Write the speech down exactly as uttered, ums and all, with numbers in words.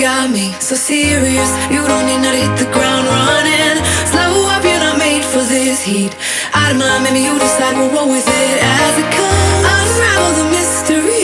got me so serious. You don't need not hit the ground running. Slow up, you're not made for this heat. Out of mind, maybe you decide we'll roll with it as it comes. Unravel the mystery.